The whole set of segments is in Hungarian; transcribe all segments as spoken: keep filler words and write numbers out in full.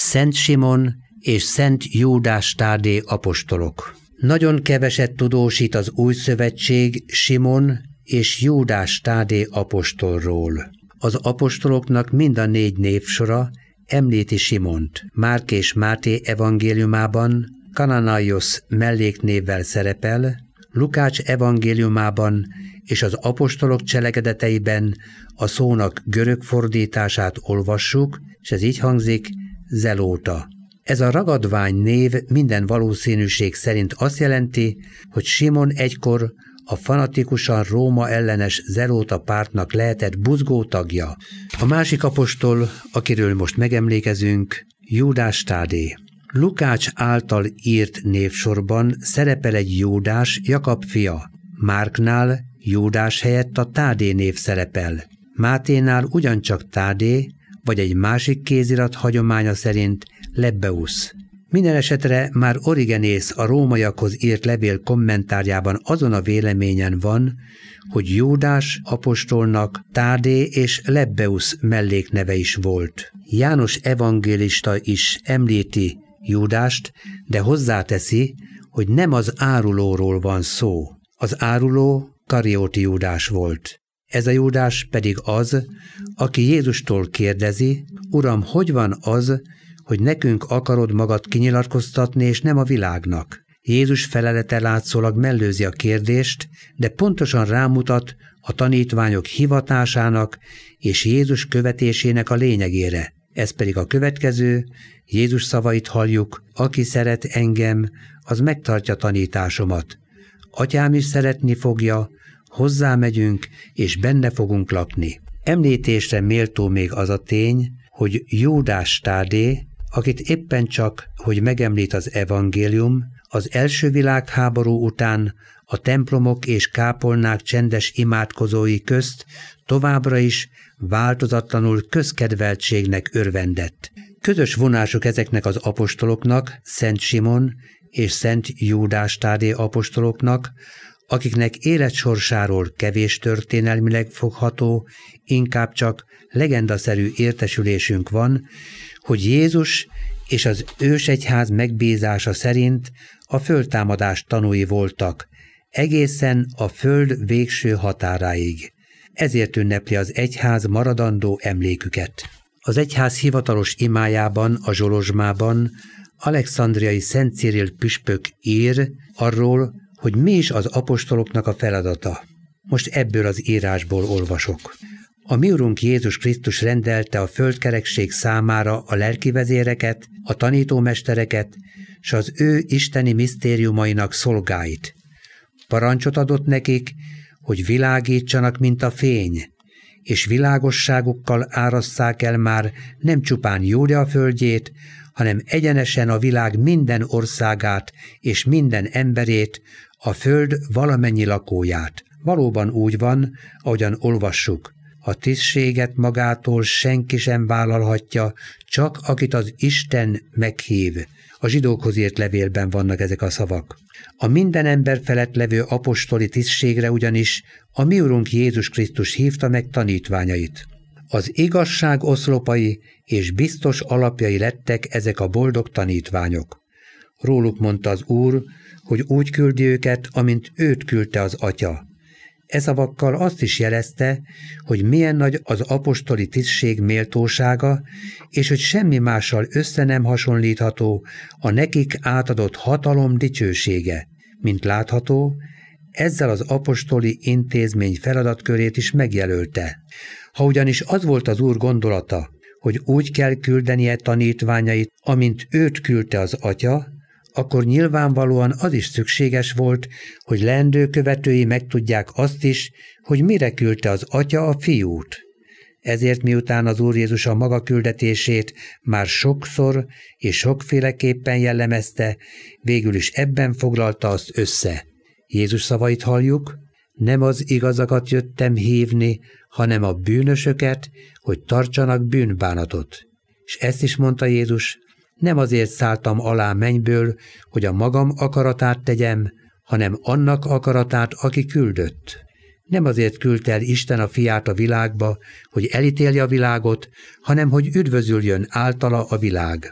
Szent Simon és Szent Júdás Tádé apostolok. Nagyon keveset tudósít az Új Szövetség Simon és Júdás Tádé apostolról. Az apostoloknak mind a négy névsora említi Simont. Márk és Máté evangéliumában Kananaios melléknévvel szerepel, Lukács evangéliumában és az apostolok cselekedeteiben a szónak görög fordítását olvassuk, és ez így hangzik: zelóta. Ez a ragadvány név minden valószínűség szerint azt jelenti, hogy Simon egykor a fanatikusan Róma ellenes zelóta pártnak lehetett buzgó tagja. A másik apostol, akiről most megemlékezünk, Júdás Tádé. Lukács által írt névsorban szerepel egy Júdás, Jakab fia. Márknál Júdás helyett a Tádé név szerepel. Máténál ugyancsak Tádé, vagy egy másik kézirat hagyománya szerint Lebbeusz. Minden esetre már Origenész a rómaiakhoz írt levél kommentárjában azon a véleményen van, hogy Júdás apostolnak Tádé és Lebbeusz mellékneve is volt. János evangélista is említi Júdást, de hozzáteszi, hogy nem az árulóról van szó. Az áruló Karióti Júdás volt. Ez a Júdás pedig az, aki Jézustól kérdezi: Uram, hogy van az, hogy nekünk akarod magad kinyilatkoztatni, és nem a világnak? Jézus felelete látszólag mellőzi a kérdést, de pontosan rámutat a tanítványok hivatásának és Jézus követésének a lényegére. Ez pedig a következő: Jézus szavait halljuk: aki szeret engem, az megtartja tanításomat. Atyám is szeretni fogja, hozzámegyünk, és benne fogunk lakni. Említésre méltó még az a tény, hogy Júdás Tádé, akit éppen csak, hogy megemlít az evangélium, az első világháború után a templomok és kápolnák csendes imádkozói közt továbbra is változatlanul közkedveltségnek örvendett. Közös vonásuk ezeknek az apostoloknak, Szent Simon és Szent Júdás Tádé apostoloknak, akiknek életsorsáról kevés történelmileg fogható, inkább csak legendaszerű értesülésünk van, hogy Jézus és az ősegyház megbízása szerint a földtámadás tanúi voltak, egészen a föld végső határáig. Ezért ünnepli az egyház maradandó emléküket. Az egyház hivatalos imájában, a Zsolozsmában alexandriai Szent Cirill püspök ír arról, hogy mi is az apostoloknak a feladata. Most ebből az írásból olvasok. A mi Urunk Jézus Krisztus rendelte a földkerekség számára a lelkivezéreket, a tanítómestereket, s az ő isteni misztériumainak szolgáit. Parancsot adott nekik, hogy világítsanak, mint a fény, és világosságukkal árasszák el már nem csupán Júdea földjét, hanem egyenesen a világ minden országát és minden emberét, a föld valamennyi lakóját. Valóban úgy van, ahogyan olvassuk: a tisztséget magától senki sem vállalhatja, csak akit az Isten meghív. A zsidókhoz írt levélben vannak ezek a szavak. A minden ember felett levő apostoli tisztségre ugyanis a mi Urunk Jézus Krisztus hívta meg tanítványait. Az igazság oszlopai és biztos alapjai lettek ezek a boldog tanítványok. Róluk mondta az Úr, hogy úgy küldi őket, amint őt küldte az Atya. E szavakkal azt is jelezte, hogy milyen nagy az apostoli tisztség méltósága, és hogy semmi mással össze nem hasonlítható a nekik átadott hatalom dicsősége. Mint látható, ezzel az apostoli intézmény feladatkörét is megjelölte. Ha ugyanis az volt az Úr gondolata, hogy úgy kell küldenie tanítványait, amint őt küldte az Atya, akkor nyilvánvalóan az is szükséges volt, hogy leendő követői megtudják azt is, hogy mire küldte az Atya a Fiút. Ezért miután az Úr Jézus a maga küldetését már sokszor és sokféleképpen jellemezte, végül is ebben foglalta azt össze. Jézus szavait halljuk: nem az igazakat jöttem hívni, hanem a bűnösöket, hogy tartsanak bűnbánatot. És ezt is mondta Jézus: nem azért szálltam alá mennyből, hogy a magam akaratát tegyem, hanem annak akaratát, aki küldött. Nem azért küldte el Isten a fiát a világba, hogy elítélje a világot, hanem hogy üdvözüljön általa a világ.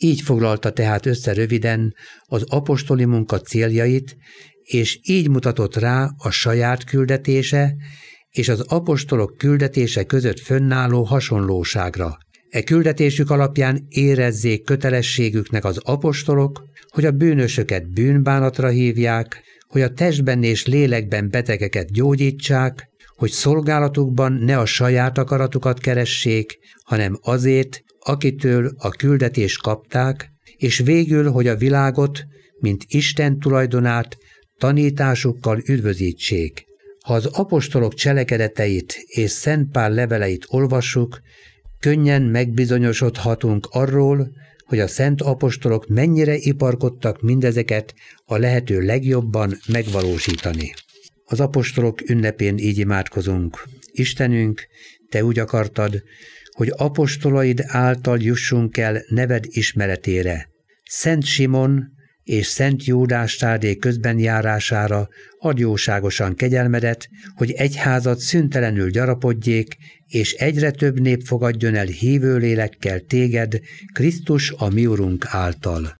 Így foglalta tehát össze röviden az apostoli munka céljait, és így mutatott rá a saját küldetése és az apostolok küldetése között fönnálló hasonlóságra. E küldetésük alapján érezzék kötelességüknek az apostolok, hogy a bűnösöket bűnbánatra hívják, hogy a testben és lélekben betegeket gyógyítsák, hogy szolgálatukban ne a saját akaratukat keressék, hanem azért, akitől a küldetést kapták, és végül, hogy a világot, mint Isten tulajdonát, tanításukkal üdvözítsék. Ha az apostolok cselekedeteit és Szent Pál leveleit olvassuk, könnyen megbizonyosodhatunk arról, hogy a szent apostolok mennyire iparkodtak mindezeket a lehető legjobban megvalósítani. Az apostolok ünnepén így imádkozunk. Istenünk, Te úgy akartad, hogy apostolaid által jussunk el neved ismeretére. Szent Simon és Szent Júdás Tádé közben járására adj jóságosan kegyelmedet, hogy egyházad szüntelenül gyarapodjék, és egyre több nép fogadjon el hívő lélekkel téged, Krisztus a mi Urunk által.